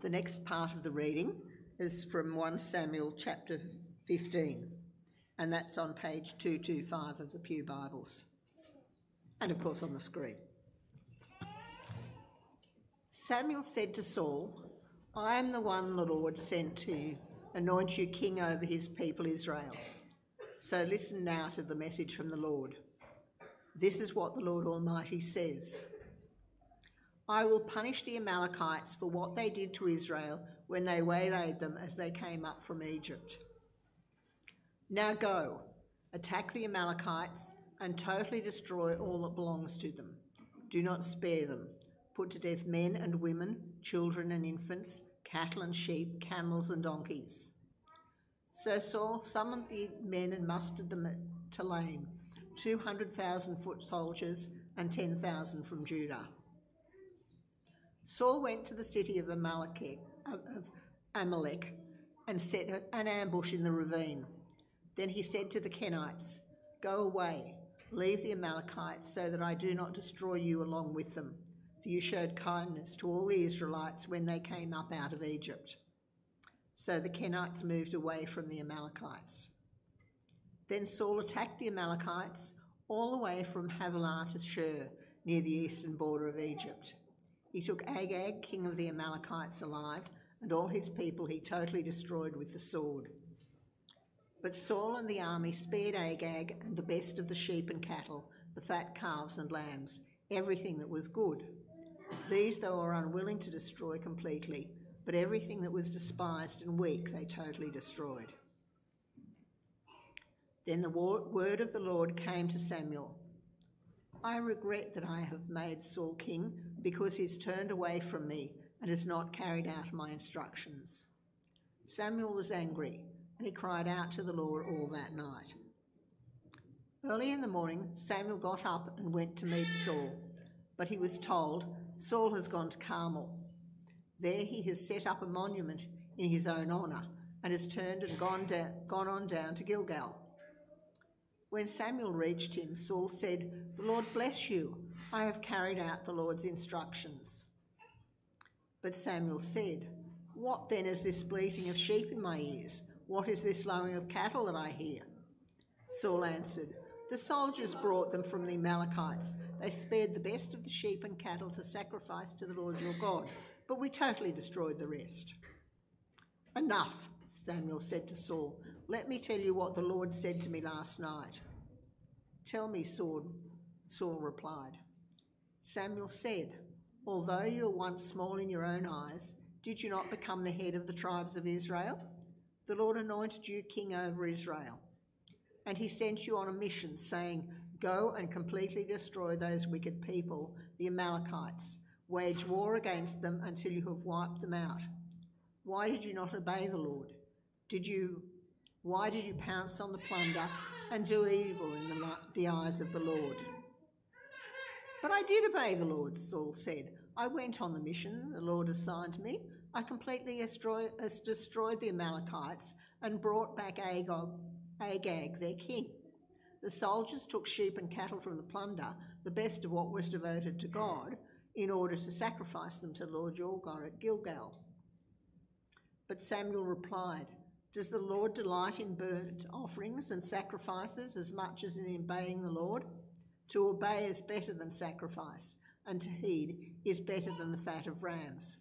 The next part of the reading is from 1 Samuel chapter 15, and that's on page 225 of the Pew Bibles, and of course on the screen. Samuel said to Saul, "I am the one the Lord sent to anoint you king over his people Israel. So listen now to the message from the Lord. This is what the Lord Almighty says. I will punish the Amalekites for what they did to Israel when they waylaid them as they came up from Egypt. Now go, attack the Amalekites and totally destroy all that belongs to them. Do not spare them. Put to death men and women, children and infants, cattle and sheep, camels and donkeys." So Saul summoned the men and mustered them at Telaim, 200,000 foot soldiers and 10,000 from Judah. Saul went to the city of Amalek and set an ambush in the ravine. Then he said to the Kenites, "Go away, leave the Amalekites so that I do not destroy you along with them, for you showed kindness to all the Israelites when they came up out of Egypt." So the Kenites moved away from the Amalekites. Then Saul attacked the Amalekites all the way from Havilah to Shur, near the eastern border of Egypt. He took Agag, king of the Amalekites, alive, and all his people he totally destroyed with the sword. But Saul and the army spared Agag and the best of the sheep and cattle, the fat calves and lambs, everything that was good. These they were unwilling to destroy completely, but everything that was despised and weak they totally destroyed. Then the word of the Lord came to Samuel. "I regret that I have made Saul king because he's turned away from me and has not carried out my instructions." Samuel was angry, and he cried out to the Lord all that night. Early in the morning, Samuel got up and went to meet Saul, but he was told, "Saul has gone to Carmel. There he has set up a monument in his own honour and has turned and gone on down to Gilgal." When Samuel reached him, Saul said, "The Lord bless you. I have carried out the Lord's instructions." But Samuel said, "What then is this bleating of sheep in my ears? What is this lowing of cattle that I hear?" Saul answered, "The soldiers brought them from the Amalekites. They spared the best of the sheep and cattle to sacrifice to the Lord your God, but we totally destroyed the rest." "Enough," Samuel said to Saul. "Let me tell you what the Lord said to me last night." "Tell me," Saul replied. Samuel said, "Although you were once small in your own eyes, did you not become the head of the tribes of Israel? The Lord anointed you king over Israel. And he sent you on a mission, saying, 'Go and completely destroy those wicked people, the Amalekites. Wage war against them until you have wiped them out.' Why did you not obey the Lord? Why did you pounce on the plunder and do evil in the eyes of the Lord?" "But I did obey the Lord," Saul said. "I went on the mission the Lord assigned me. I completely destroyed the Amalekites and brought back Agag, their king. The soldiers took sheep and cattle from the plunder, the best of what was devoted to God, in order to sacrifice them to Lord your God at Gilgal." But Samuel replied, "Does the Lord delight in burnt offerings and sacrifices as much as in obeying the Lord? To obey is better than sacrifice, and to heed is better than the fat of rams.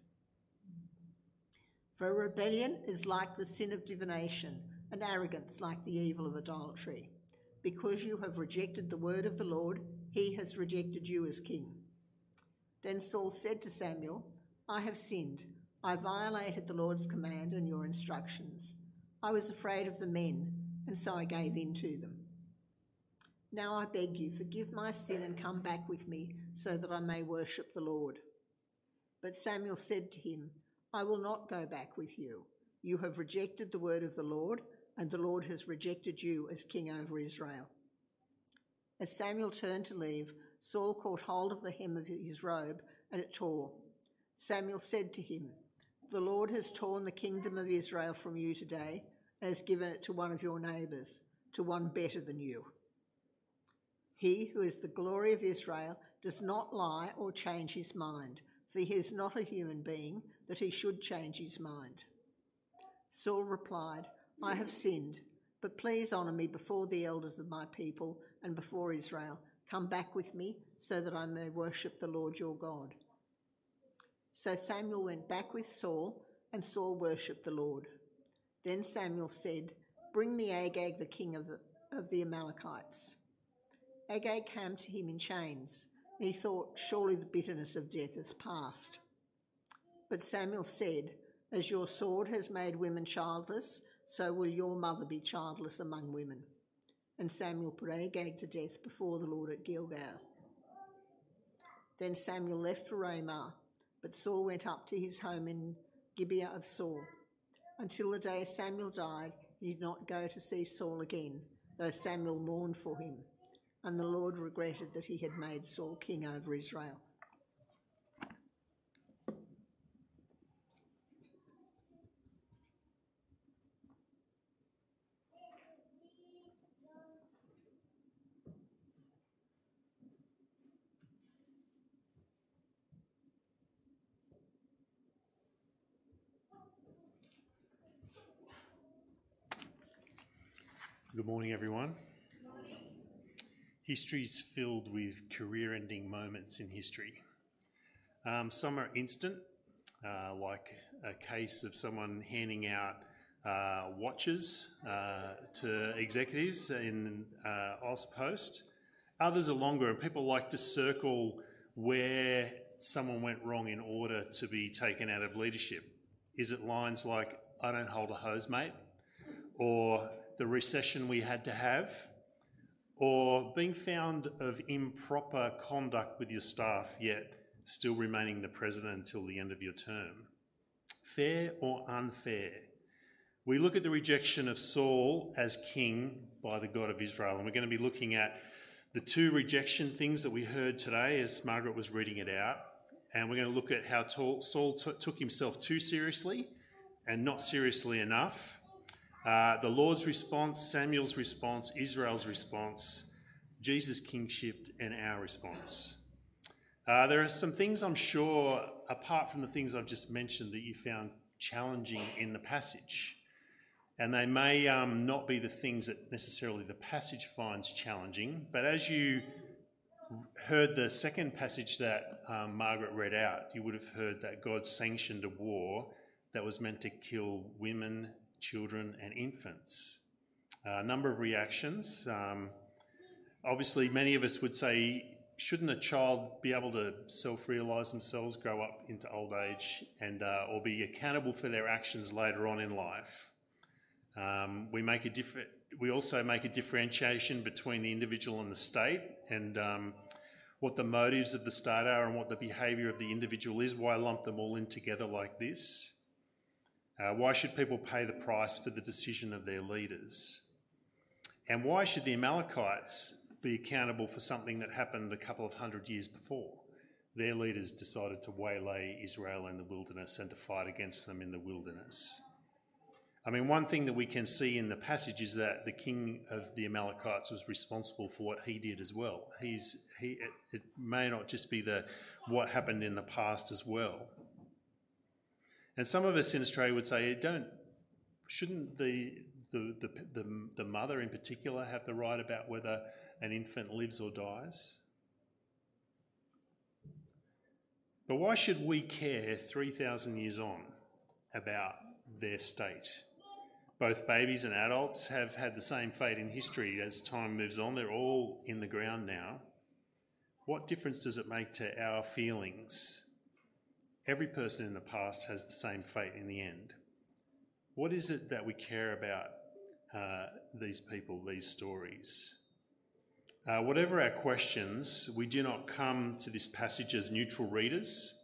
For rebellion is like the sin of divination, and arrogance like the evil of idolatry. Because you have rejected the word of the Lord, he has rejected you as king." Then Saul said to Samuel, "I have sinned. I violated the Lord's command and your instructions. I was afraid of the men, and so I gave in to them. Now I beg you, forgive my sin and come back with me so that I may worship the Lord." But Samuel said to him, "I will not go back with you. You have rejected the word of the Lord, and the Lord has rejected you as king over Israel." As Samuel turned to leave, Saul caught hold of the hem of his robe, and it tore. Samuel said to him, "The Lord has torn the kingdom of Israel from you today and has given it to one of your neighbours, to one better than you. He who is the glory of Israel does not lie or change his mind, for he is not a human being that he should change his mind." Saul replied, "I have sinned, but please honour me before the elders of my people and before Israel. Come back with me so that I may worship the Lord your God." So Samuel went back with Saul, and Saul worshipped the Lord. Then Samuel said, "Bring me Agag, the king of the Amalekites." Agag came to him in chains, and he thought, "Surely the bitterness of death has passed." But Samuel said, "As your sword has made women childless, so will your mother be childless among women." And Samuel put Agag to death before the Lord at Gilgal. Then Samuel left for Ramah, but Saul went up to his home in Gibeah of Saul. Until the day Samuel died, he did not go to see Saul again, though Samuel mourned for him. And the Lord regretted that he had made Saul king over Israel. Good morning, everyone. History's filled with career-ending moments in history. Some are instant, like a case of someone handing out watches to executives in AusPost. Others are longer, and people like to circle where someone went wrong in order to be taken out of leadership. Is it lines like, "I don't hold a hose, mate," or "the recession we had to have," or being found of improper conduct with your staff yet still remaining the president until the end of your term? Fair or unfair? We look at the rejection of Saul as king by the God of Israel, and we're going to be looking at the two rejection things that we heard today as Margaret was reading it out, and we're going to look at how Saul took himself too seriously and not seriously enough. The Lord's response, Samuel's response, Israel's response, Jesus' kingship, and our response. There are some things I'm sure, apart from the things I've just mentioned, that you found challenging in the passage. And they may not be the things that necessarily the passage finds challenging, but as you heard the second passage that Margaret read out, you would have heard that God sanctioned a war that was meant to kill women, children and infants. A number of reactions. Obviously, many of us would say, shouldn't a child be able to self-realise themselves, grow up into old age, and or be accountable for their actions later on in life? We also make a differentiation between the individual and the state, and what the motives of the state are and what the behaviour of the individual is. Why lump them all in together like this? Why should people pay the price for the decision of their leaders? And why should the Amalekites be accountable for something that happened a couple of hundred years before? Their leaders decided to waylay Israel in the wilderness and to fight against them in the wilderness. I mean, one thing that we can see in the passage is that the king of the Amalekites was responsible for what he did as well. It may not just be what happened in the past as well. And some of us in Australia would say, shouldn't the mother in particular have the right about whether an infant lives or dies? But why should we care 3,000 years on about their state? Both babies and adults have had the same fate in history. As time moves on, they're all in the ground now. What difference does it make to our feelings? Every person in the past has the same fate in the end. What is it that we care about these people, these stories? Whatever our questions, we do not come to this passage as neutral readers.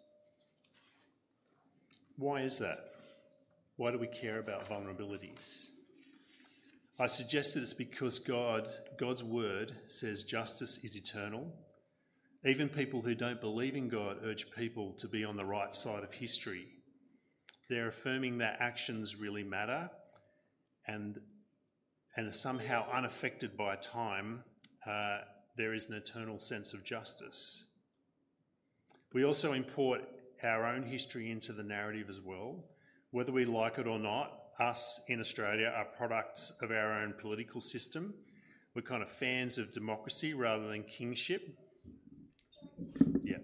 Why is that? Why do we care about vulnerabilities? I suggest that it's because God's word says justice is eternal. Even people who don't believe in God urge people to be on the right side of history. They're affirming that actions really matter and are somehow unaffected by time. There is an eternal sense of justice. We also import our own history into the narrative as well. Whether we like it or not, us in Australia are products of our own political system. We're kind of fans of democracy rather than kingship. Yeah.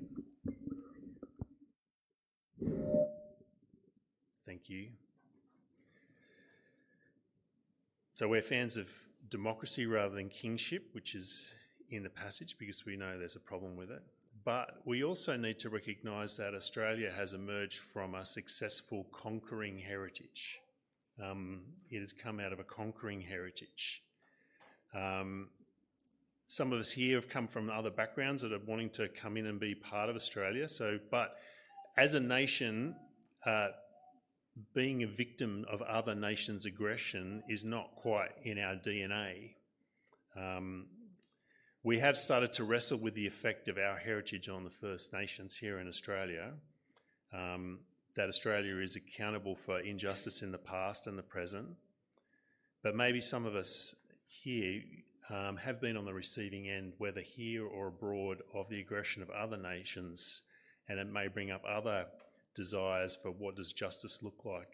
Thank you. So we're fans of democracy rather than kingship, which is in the passage because we know there's a problem with it. But we also need to recognise that Australia has emerged from a successful conquering heritage. It has come out of a conquering heritage. Some of us here have come from other backgrounds that are wanting to come in and be part of Australia. But as a nation, being a victim of other nations' aggression is not quite in our DNA. We have started to wrestle with the effect of our heritage on the First Nations here in Australia, that Australia is accountable for injustice in the past and the present. But maybe some of us here have been on the receiving end, whether here or abroad, of the aggression of other nations, and it may bring up other desires for what does justice look like.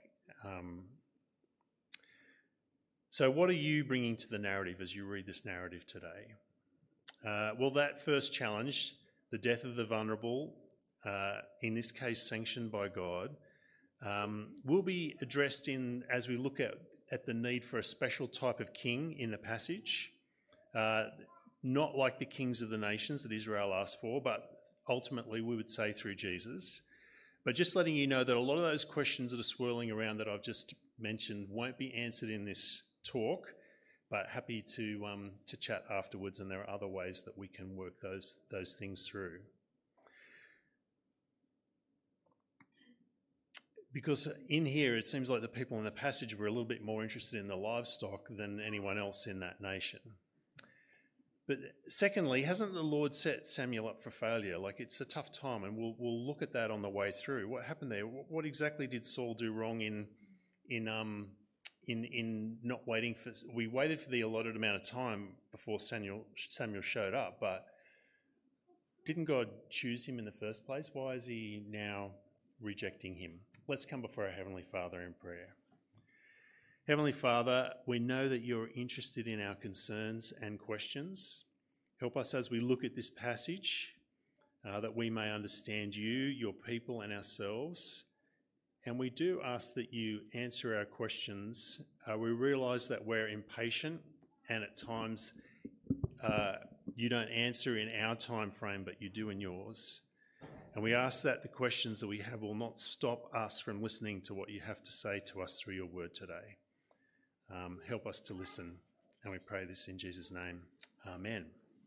So what are you bringing to the narrative as you read this narrative today? Well, that first challenge, the death of the vulnerable, in this case sanctioned by God, will be addressed as we look at the need for a special type of king in the passage, not like the kings of the nations that Israel asked for, but ultimately we would say through Jesus. But just letting you know that a lot of those questions that are swirling around that I've just mentioned won't be answered in this talk, but happy to chat afterwards, and there are other ways that we can work those things through. Because in here it seems like the people in the passage were a little bit more interested in the livestock than anyone else in that nation. But secondly, hasn't the Lord set Samuel up for failure? Like, it's a tough time, and we'll look at that on the way through. What happened there? What exactly did Saul do wrong in not waiting for? We waited for the allotted amount of time before Samuel showed up, but didn't God choose him in the first place? Why is he now rejecting him? Let's come before our Heavenly Father in prayer. Heavenly Father, we know that you're interested in our concerns and questions. Help us as we look at this passage, that we may understand you, your people, and ourselves. And we do ask that you answer our questions. We realise that we're impatient, and at times you don't answer in our time frame, but you do in yours. And we ask that the questions that we have will not stop us from listening to what you have to say to us through your word today. Help us to listen, and we pray this in Jesus' name. Amen.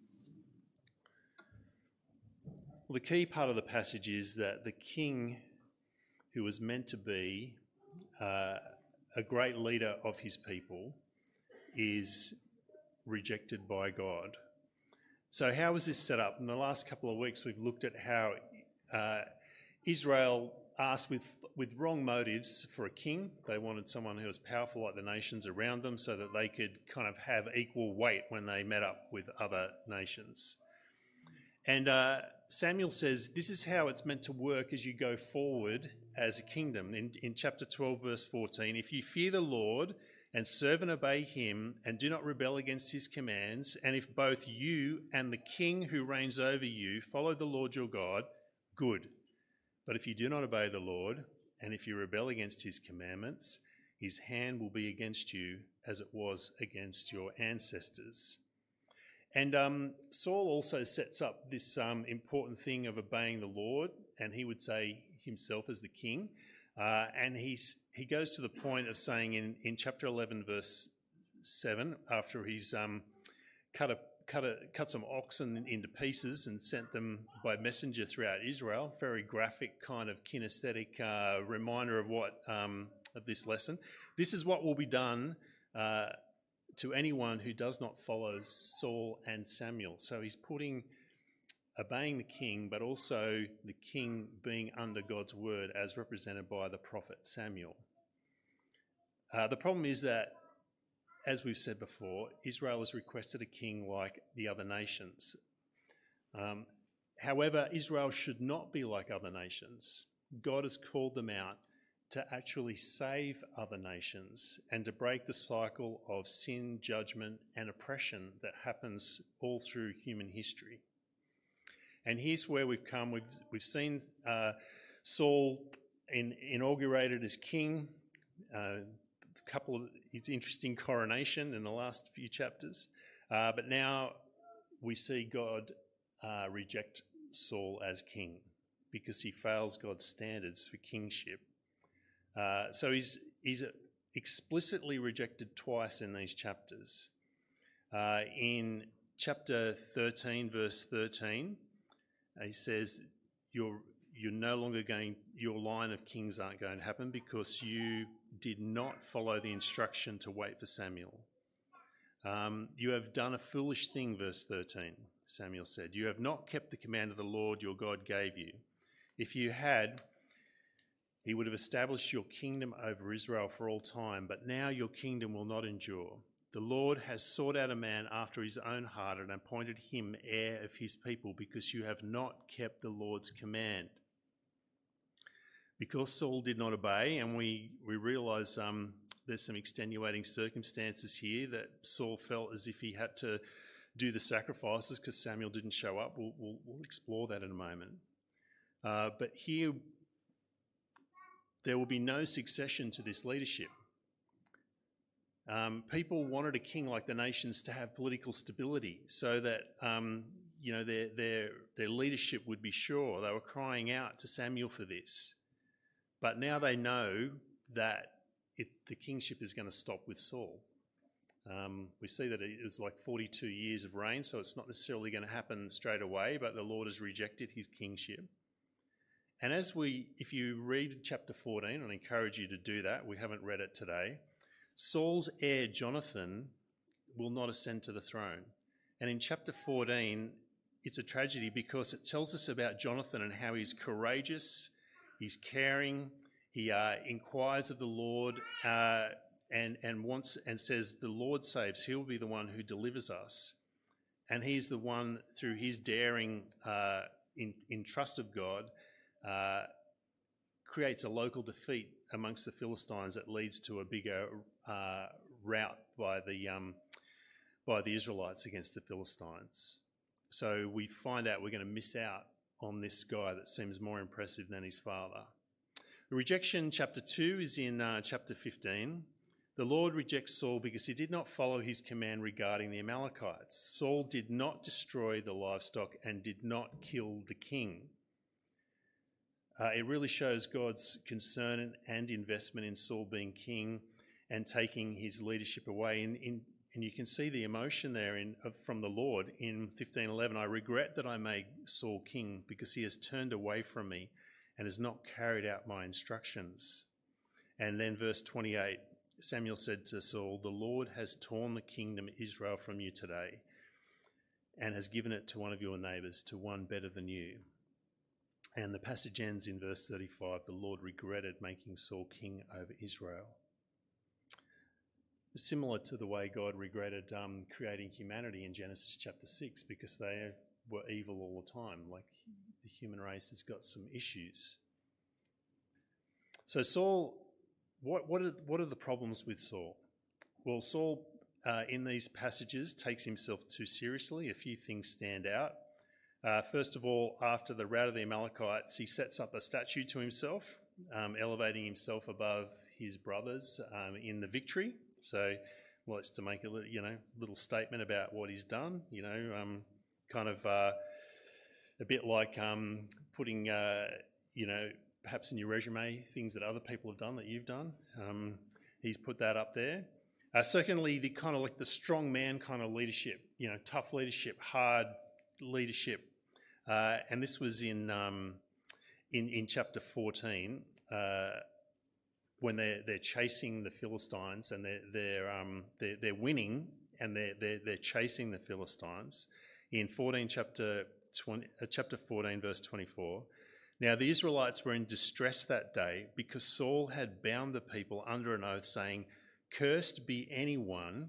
Well, the key part of the passage is that the king, who was meant to be a great leader of his people, is rejected by God. So how was this set up? In the last couple of weeks, we've looked at how Israel asked with wrong motives for a king. They wanted someone who was powerful like the nations around them so that they could kind of have equal weight when they met up with other nations. And Samuel says this is how it's meant to work as you go forward as a kingdom. In chapter 12, verse 14, if you fear the Lord and serve and obey him and do not rebel against his commands, and if both you and the king who reigns over you follow the Lord your God, good. But if you do not obey the Lord, and if you rebel against his commandments, his hand will be against you as it was against your ancestors. And Saul also sets up this important thing of obeying the Lord, and he would say himself as the king. And he goes to the point of saying in chapter 11, verse 7, after he's cut some oxen into pieces and sent them by messenger throughout Israel. Very graphic kind of kinesthetic reminder of of this lesson. This is what will be done to anyone who does not follow Saul and Samuel. So he's putting obeying the king, but also the king being under God's word as represented by the prophet Samuel. The problem is that, as we've said before, Israel has requested a king like the other nations. However, Israel should not be like other nations. God has called them out to actually save other nations and to break the cycle of sin, judgment, and oppression that happens all through human history. And here's where we've come. We've seen Saul inaugurated as king. His interesting coronation in the last few chapters. But now we see God reject Saul as king because he fails God's standards for kingship. So he's explicitly rejected twice in these chapters. In chapter 13, verse 13, he says, you're no longer your line of kings aren't going to happen because you did not follow the instruction to wait for Samuel. You have done a foolish thing, verse 13, Samuel said. You have not kept the command of the Lord your God gave you. If you had, he would have established your kingdom over Israel for all time, but now your kingdom will not endure. The Lord has sought out a man after his own heart and appointed him heir of his people because you have not kept the Lord's command. Because Saul did not obey, and we realise there's some extenuating circumstances here that Saul felt as if he had to do the sacrifices because Samuel didn't show up. We'll explore that in a moment. But here, there will be no succession to this leadership. People wanted a king like the nations to have political stability so that their leadership would be sure. They were crying out to Samuel for this. But now they know that the kingship is going to stop with Saul. We see that it was like 42 years of reign, so it's not necessarily going to happen straight away, but the Lord has rejected his kingship. And if you read chapter 14, and I encourage you to do that, we haven't read it today, Saul's heir Jonathan will not ascend to the throne. And in chapter 14, it's a tragedy because it tells us about Jonathan and how he's courageous, he's caring, he inquires of the Lord and says, the Lord saves, he'll be the one who delivers us. And he's the one, through his daring in trust of God, creates a local defeat amongst the Philistines that leads to a bigger rout by the Israelites against the Philistines. So we find out we're going to miss out on this guy that seems more impressive than his father. The rejection, chapter 2, is in chapter 15. The Lord rejects Saul because he did not follow his command regarding the Amalekites. Saul did not destroy the livestock and did not kill the king. It really shows God's concern and investment in Saul being king and taking his leadership away. And you can see the emotion there from the Lord in 15:11. I regret that I made Saul king because he has turned away from me and has not carried out my instructions. And then verse 28, Samuel said to Saul, the Lord has torn the kingdom of Israel from you today and has given it to one of your neighbours, to one better than you. And the passage ends in verse 35, the Lord regretted making Saul king over Israel. Similar to the way God regretted creating humanity in Genesis chapter 6 because they were evil all the time. Like the human race has got some issues. So Saul, what are the problems with Saul? Well, Saul in these passages takes himself too seriously. A few things stand out. First of all, after the rout of the Amalekites, he sets up a statue to himself, elevating himself above his brothers in the victory. So, well, it's to make a little statement about what he's done. Kind of a bit like putting, perhaps in your resume things that other people have done that you've done. He's put that up there. Secondly, the kind of like the strong man kind of leadership. Tough leadership, hard leadership. And this was in chapter 14 when they're chasing the Philistines and they're winning and they're chasing the Philistines. In chapter 14, verse 24. Now the Israelites were in distress that day because Saul had bound the people under an oath, saying, "Cursed be anyone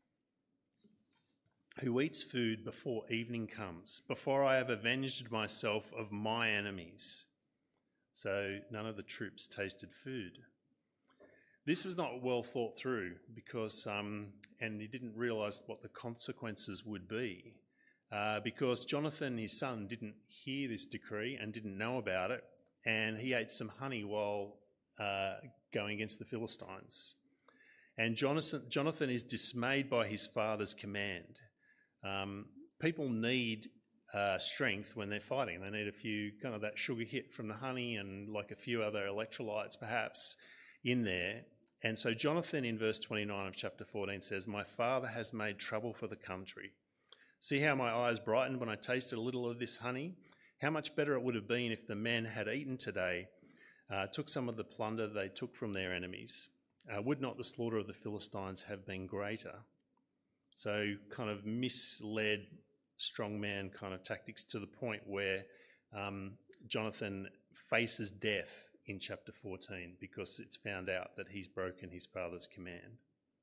who eats food before evening comes, before I have avenged myself of my enemies." so none of the troops tasted food. This was not well thought through because, and he didn't realise what the consequences would be, because Jonathan, his son, didn't hear this decree and didn't know about it, and he ate some honey while going against the Philistines. And Jonathan is dismayed by his father's command. People need strength when they're fighting. They need a few kind of that sugar hit from the honey and like a few other electrolytes perhaps in there. And so Jonathan in verse 29 of chapter 14 says, "My father has made trouble for the country. See how my eyes brightened when I tasted a little of this honey? How much better it would have been if the men had eaten today, took some of the plunder they took from their enemies. Would not the slaughter of the Philistines have been greater?" So kind of misled strongman kind of tactics to the point where Jonathan faces death in chapter 14 because it's found out that he's broken his father's command.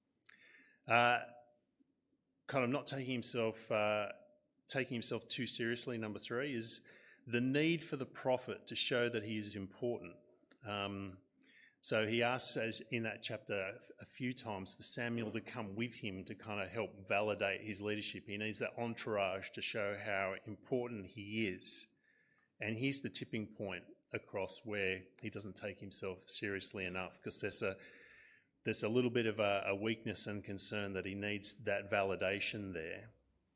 Kind of not taking himself too seriously, number 3, is the need for the prophet to show that he is important. So he asks, as in that chapter a few times, for Samuel to come with him to kind of help validate his leadership. He needs that entourage to show how important he is. And here's the tipping point across where he doesn't take himself seriously enough, because there's a little bit of a weakness and concern that he needs that validation there.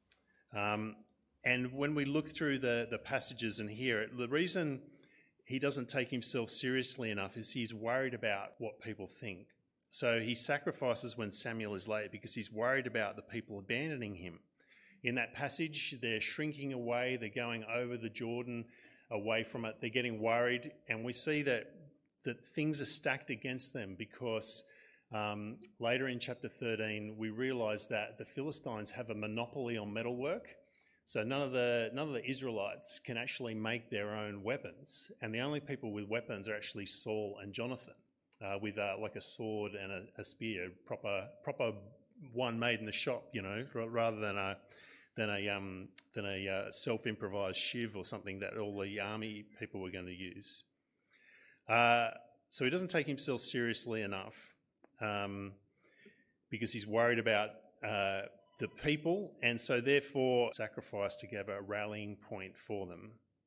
And when we look through the passages and hear it, the reason he doesn't take himself seriously enough is he's worried about what people think. So he sacrifices when Samuel is late because he's worried about the people abandoning him. In that passage, they're shrinking away, they're going over the Jordan away from it, they're getting worried, and we see that things are stacked against them because later in chapter 13 we realise that the Philistines have a monopoly on metalwork. So none of the Israelites can actually make their own weapons, and the only people with weapons are actually Saul and Jonathan, with like a sword and a spear, proper one made in the shop, rather than a self-improvised shiv or something that all the army people were going to use. So he doesn't take himself seriously enough because he's worried about the people, and so therefore sacrifice to give a rallying point for them.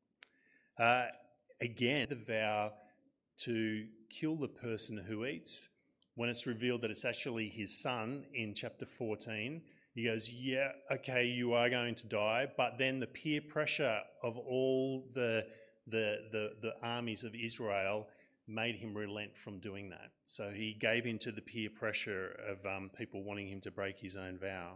Again, the vow to kill the person who eats, when it's revealed that it's actually his son in chapter 14, he goes, yeah, okay, you are going to die, but then the peer pressure of all the armies of Israel made him relent from doing that. So he gave in to the peer pressure of people wanting him to break his own vow.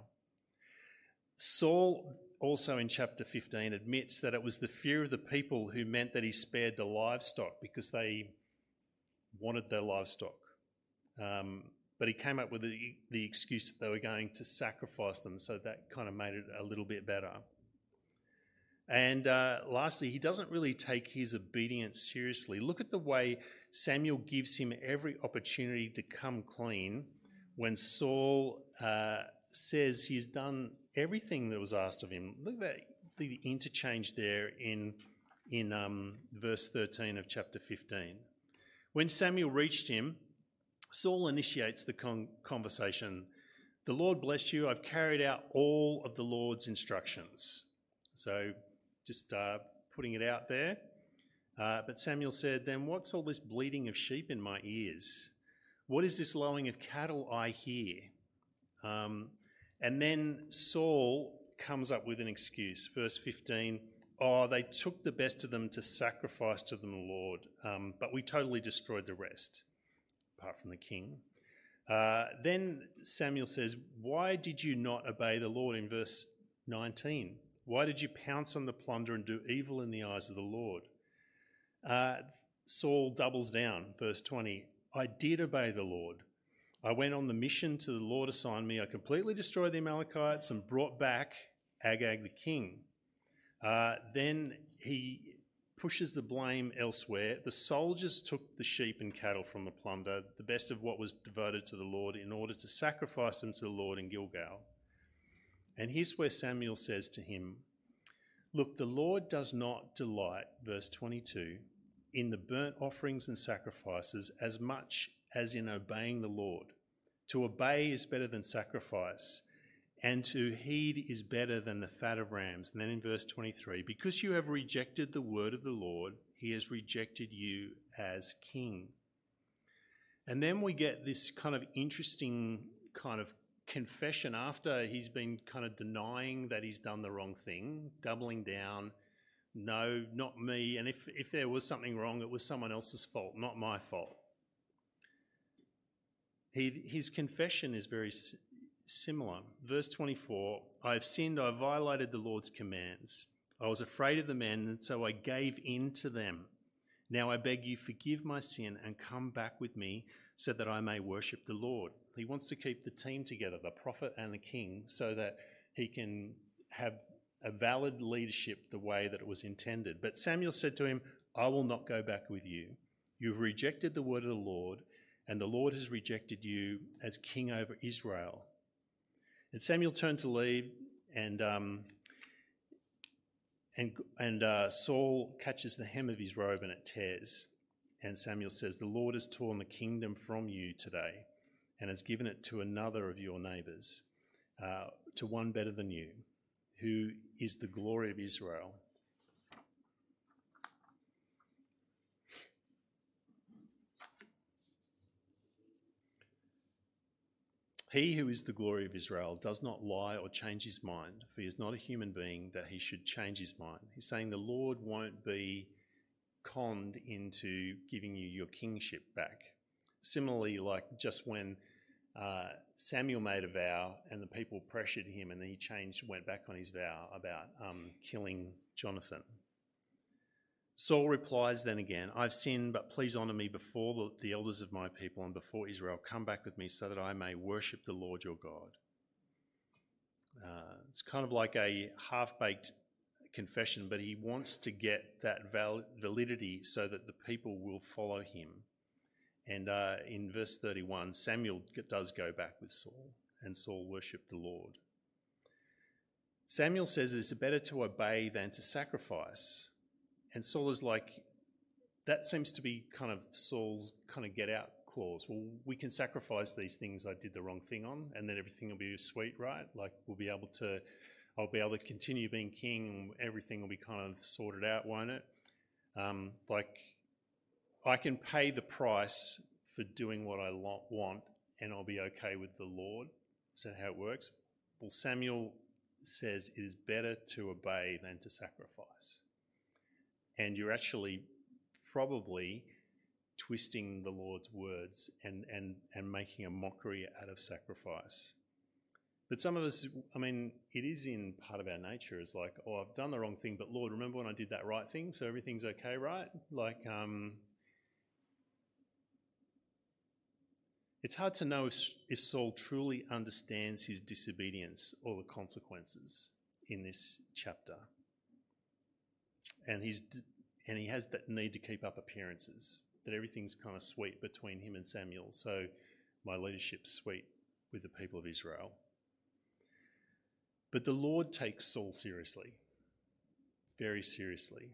Saul also in chapter 15 admits that it was the fear of the people who meant that he spared the livestock because they wanted their livestock. But he came up with the excuse that they were going to sacrifice them, so that kind of made it a little bit better. And lastly, he doesn't really take his obedience seriously. Look at the way Samuel gives him every opportunity to come clean when Saul says he's done everything that was asked of him. Look at the interchange there in verse 13 of chapter 15. When Samuel reached him, Saul initiates the conversation. "The Lord bless you. I've carried out all of the Lord's instructions." So just putting it out there. But Samuel said, "Then what's all this bleating of sheep in my ears? What is this lowing of cattle I hear?" And then Saul comes up with an excuse. Verse 15, they took the best of them to sacrifice to them the Lord, but we totally destroyed the rest, apart from the king. Then Samuel says, "Why did you not obey the Lord?" in verse 19. "Why did you pounce on the plunder and do evil in the eyes of the Lord?" Saul doubles down, verse 20. "I did obey the Lord. I went on the mission to the Lord assigned me. I completely destroyed the Amalekites and brought back Agag the king." Then he pushes the blame elsewhere. "The soldiers took the sheep and cattle from the plunder, the best of what was devoted to the Lord, in order to sacrifice them to the Lord in Gilgal." And here's where Samuel says to him, "Look, the Lord does not delight," verse 22, in the burnt offerings and sacrifices as much as in obeying the Lord. To obey is better than sacrifice, and to heed is better than the fat of rams. And then in verse 23, because you have rejected the word of the Lord, he has rejected you as king. And then we get this kind of interesting kind of confession after he's been kind of denying that he's done the wrong thing, doubling down, no, not me. And if there was something wrong, it was someone else's fault, not my fault. His confession is very similar. Verse 24, I have sinned, I violated the Lord's commands. I was afraid of the men, and so I gave in to them. Now I beg you, forgive my sin and come back with me so that I may worship the Lord. He wants to keep the team together, the prophet and the king, so that he can have a valid leadership the way that it was intended. But Samuel said to him, I will not go back with you. You have rejected the word of the Lord, and the Lord has rejected you as king over Israel. And Samuel turned to leave, and Saul catches the hem of his robe and it tears. And Samuel says, the Lord has torn the kingdom from you today and has given it to another of your neighbours, to one better than you, who is the glory of Israel. He who is the glory of Israel does not lie or change his mind, for he is not a human being that he should change his mind. He's saying the Lord won't be conned into giving you your kingship back. Similarly, like just when Samuel made a vow and the people pressured him and then he went back on his vow about killing Jonathan. Saul replies then again, I've sinned, but please honour me before the elders of my people and before Israel. Come back with me so that I may worship the Lord your God. It's kind of like a half-baked confession, but he wants to get that validity so that the people will follow him. And in verse 31, Samuel does go back with Saul, and Saul worshipped the Lord. Samuel says it's better to obey than to sacrifice. And Saul is like, that seems to be kind of Saul's kind of get out clause. Well, we can sacrifice these things I did the wrong thing on, and then everything will be sweet, right? Like I'll be able to continue being king and everything will be kind of sorted out, won't it? Like I can pay the price for doing what I want and I'll be okay with the Lord. Is that how it works? Well, Samuel says it is better to obey than to sacrifice. And you're actually probably twisting the Lord's words and making a mockery out of sacrifice. But some of us, I mean, it is in part of our nature. It's like, oh, I've done the wrong thing, but Lord, remember when I did that right thing? So everything's okay, right? Like, it's hard to know if Saul truly understands his disobedience or the consequences in this chapter. And he has that need to keep up appearances, that everything's kind of sweet between him and Samuel, so my leadership's sweet with the people of Israel. But the Lord takes Saul seriously, very seriously.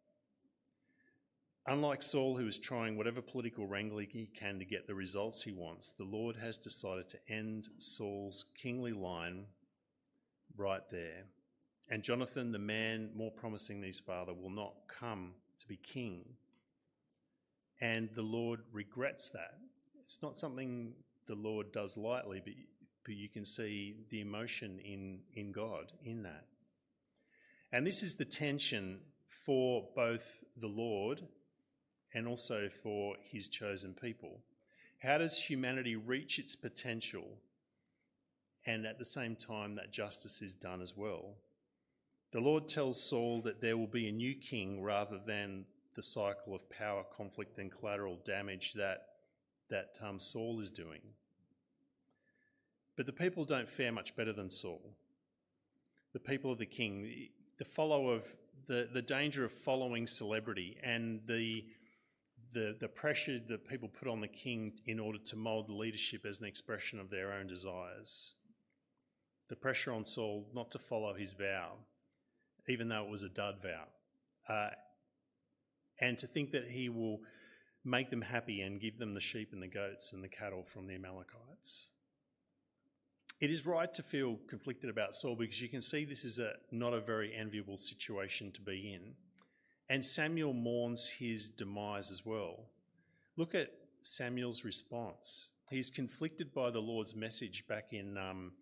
Unlike Saul, who is trying whatever political wrangling he can to get the results he wants, the Lord has decided to end Saul's kingly line right there. And Jonathan, the man more promising than his father, will not come to be king. And the Lord regrets that. It's not something the Lord does lightly, but you can see the emotion in God in that. And this is the tension for both the Lord and also for his chosen people. How does humanity reach its potential and at the same time that justice is done as well? The Lord tells Saul that there will be a new king rather than the cycle of power, conflict and collateral damage that Saul is doing. But the people don't fare much better than Saul. The people of the king, the danger of following celebrity and the pressure that people put on the king in order to mould leadership as an expression of their own desires. The pressure on Saul not to follow his vow, even though it was a dud vow. and to think that he will make them happy and give them the sheep and the goats and the cattle from the Amalekites. It is right to feel conflicted about Saul because you can see this is not a very enviable situation to be in. And Samuel mourns his demise as well. Look at Samuel's response. He's conflicted by the Lord's message back in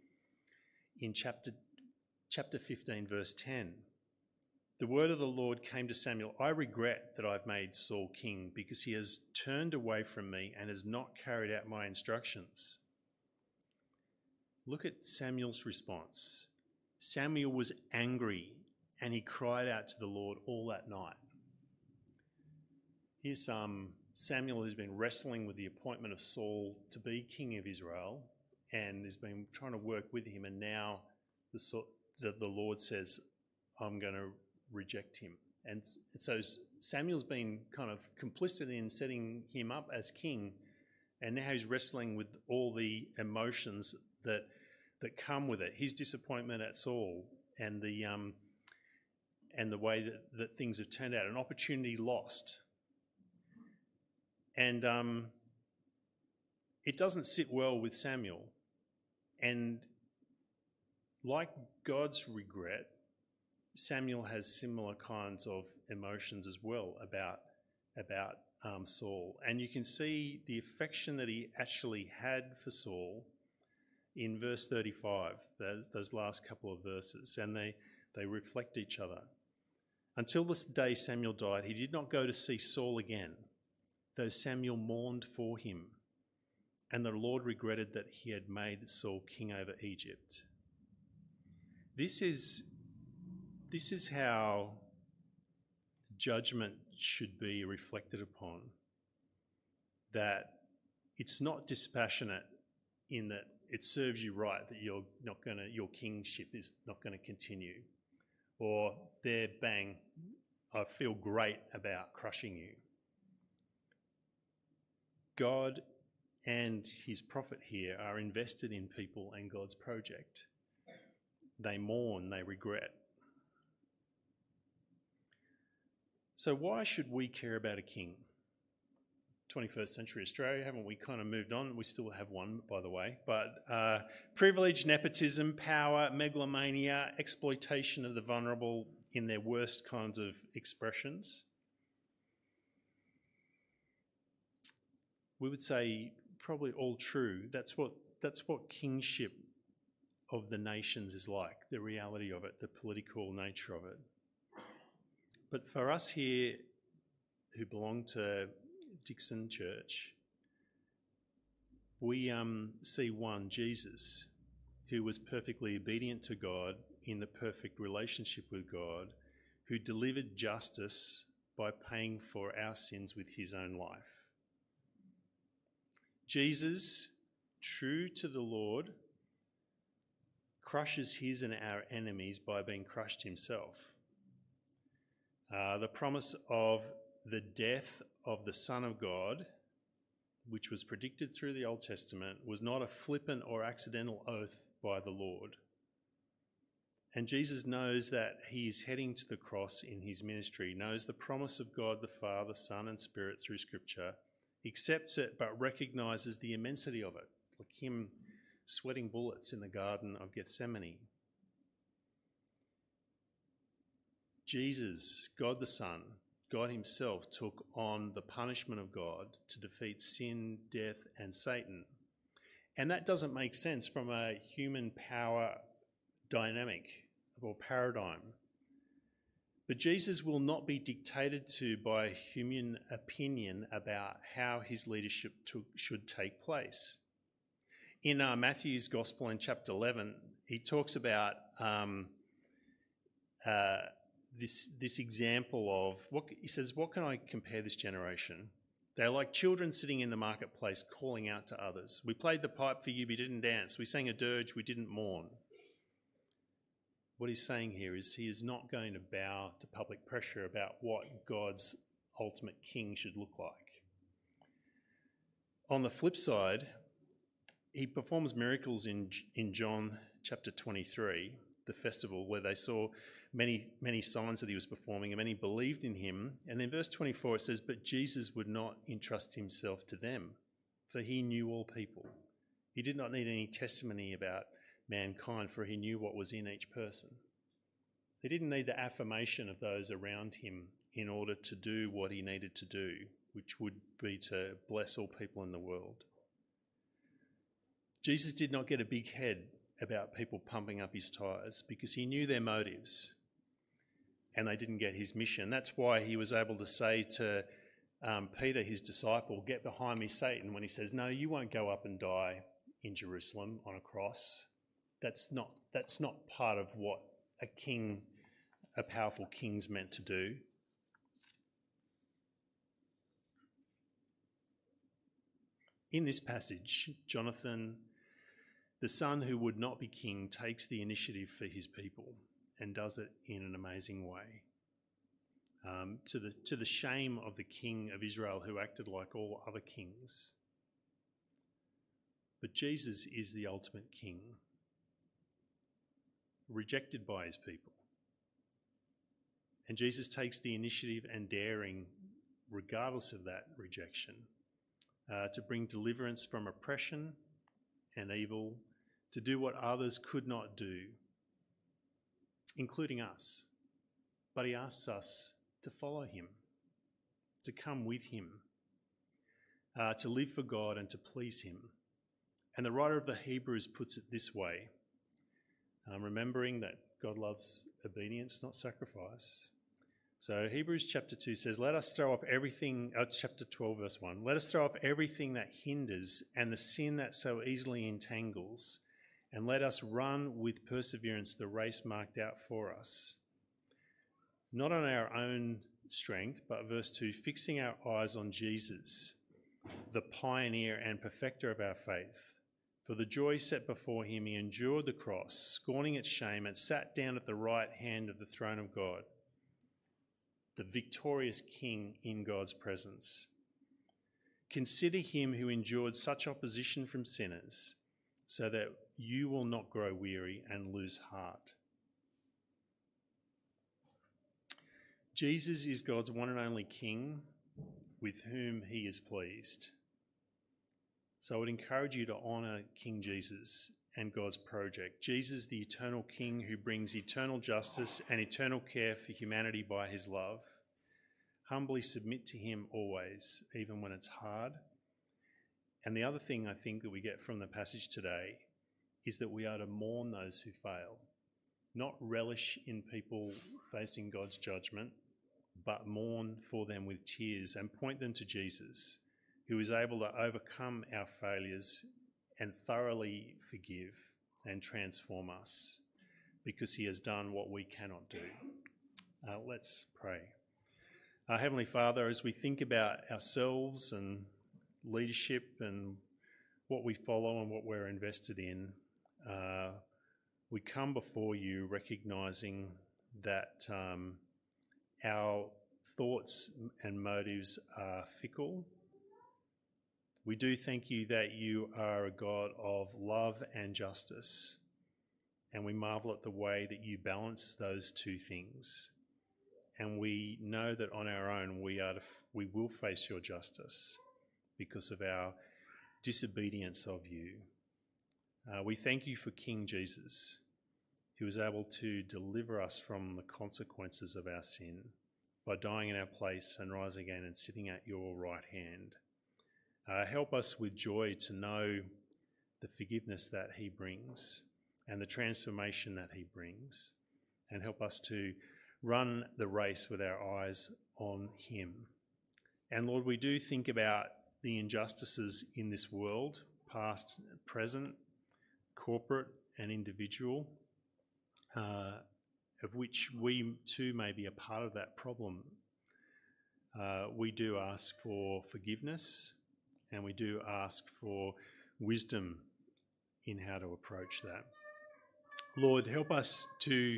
chapter 15, verse 10. The word of the Lord came to Samuel, I regret that I've made Saul king because he has turned away from me and has not carried out my instructions. Look at Samuel's response. Samuel was angry and he cried out to the Lord all that night. Here's Samuel who's been wrestling with the appointment of Saul to be king of Israel and has been trying to work with him, and now the Lord says, I'm going to reject him. And so Samuel's been kind of complicit in setting him up as king, and now he's wrestling with all the emotions that come with it. His disappointment at Saul and the way that things have turned out, an opportunity lost. And it doesn't sit well with Samuel. And like God's regret, Samuel has similar kinds of emotions as well about Saul. And you can see the affection that he actually had for Saul in verse 35, those last couple of verses, and they reflect each other. Until this day Samuel died, he did not go to see Saul again, though Samuel mourned for him. And the Lord regretted that he had made Saul king over Egypt. This is how judgment should be reflected upon. That it's not dispassionate in that it serves you right that your kingship is not going to continue, or there, bang, I feel great about crushing you. God and his prophet here are invested in people and God's project. They mourn, they regret. So why should we care about a king? 21st century Australia, haven't we kind of moved on? We still have one, by the way. But privilege, nepotism, power, megalomania, exploitation of the vulnerable in their worst kinds of expressions. We would say probably all true. That's what kingship of the nations is like, the reality of it, the political nature of it. But for us here who belong to Dixon Church, we see one, Jesus, who was perfectly obedient to God in the perfect relationship with God, who delivered justice by paying for our sins with his own life. Jesus, true to the Lord, crushes his and our enemies by being crushed himself. The promise of the death of the Son of God, which was predicted through the Old Testament, was not a flippant or accidental oath by the Lord. And Jesus knows that he is heading to the cross in his ministry, knows the promise of God the Father, Son and Spirit through Scripture, accepts it but recognises the immensity of it, like him sweating bullets in the Garden of Gethsemane. Jesus, God the Son, God himself took on the punishment of God to defeat sin, death and Satan. And that doesn't make sense from a human power dynamic or paradigm. But Jesus will not be dictated to by human opinion about how his leadership should take place. In Matthew's Gospel in chapter 11, he talks about this example of, he says, what can I compare this generation? They're like children sitting in the marketplace calling out to others. We played the pipe for you, but you didn't dance. We sang a dirge, we didn't mourn. What he's saying here is he is not going to bow to public pressure about what God's ultimate king should look like. On the flip side, he performs miracles in John chapter 23, the festival, where they saw many signs that he was performing, and many believed in him. And then verse 24 it says, "But Jesus would not entrust himself to them, for he knew all people. He did not need any testimony about mankind, for he knew what was in each person." He didn't need the affirmation of those around him in order to do what he needed to do, which would be to bless all people in the world. Jesus did not get a big head about people pumping up his tyres because he knew their motives and they didn't get his mission. That's why he was able to say to Peter, his disciple, "Get behind me, Satan," when he says, "No, you won't go up and die in Jerusalem on a cross." That's not part of what a powerful king's meant to do. In this passage, Jonathan, the son who would not be king, takes the initiative for his people and does it in an amazing way. To the shame of the king of Israel, who acted like all other kings. But Jesus is the ultimate king, rejected by his people. And Jesus takes the initiative and daring, regardless of that rejection, to bring deliverance from oppression and evil, to do what others could not do, including us. But he asks us to follow him, to come with him, to live for God and to please him. And the writer of the Hebrews puts it this way, remembering that God loves obedience, not sacrifice. So Hebrews chapter 2 says, "Let us throw off everything," chapter 12 verse 1, "Let us throw off everything that hinders and the sin that so easily entangles, and let us run with perseverance the race marked out for us. Not on our own strength," but verse 2, "fixing our eyes on Jesus, the pioneer and perfecter of our faith. For the joy set before him, he endured the cross, scorning its shame, and sat down at the right hand of the throne of God." The victorious king in God's presence. "Consider him who endured such opposition from sinners, so that you will not grow weary and lose heart." Jesus is God's one and only king with whom he is pleased. So I would encourage you to honour King Jesus and God's project. Jesus, the eternal king who brings eternal justice and eternal care for humanity by his love. Humbly submit to him always, even when it's hard. And the other thing I think that we get from the passage today is that we are to mourn those who fail, not relish in people facing God's judgment, but mourn for them with tears and point them to Jesus, who is able to overcome our failures and thoroughly forgive and transform us because he has done what we cannot do. Let's pray. Heavenly Father, as we think about ourselves and leadership and what we follow and what we're invested in, we come before you recognising that our thoughts and motives are fickle. We do thank you that you are a God of love and justice, and we marvel at the way that you balance those two things. And we know that on our own we will face your justice because of our disobedience of you. We thank you for King Jesus, who was able to deliver us from the consequences of our sin by dying in our place and rising again and sitting at your right hand. Help us with joy to know the forgiveness that he brings and the transformation that he brings, and help us to run the race with our eyes on him. And Lord, we do think about the injustices in this world, past, present, corporate and individual, of which we too may be a part of that problem. We do ask for forgiveness, and we do ask for wisdom in how to approach that. Lord, help us to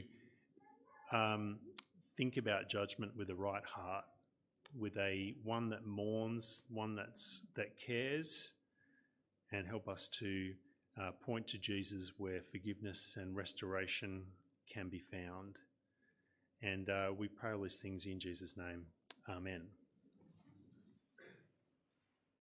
think about judgment with the right heart, with one that mourns, one that cares, and help us to point to Jesus where forgiveness and restoration can be found. And we pray all these things in Jesus' name. Amen.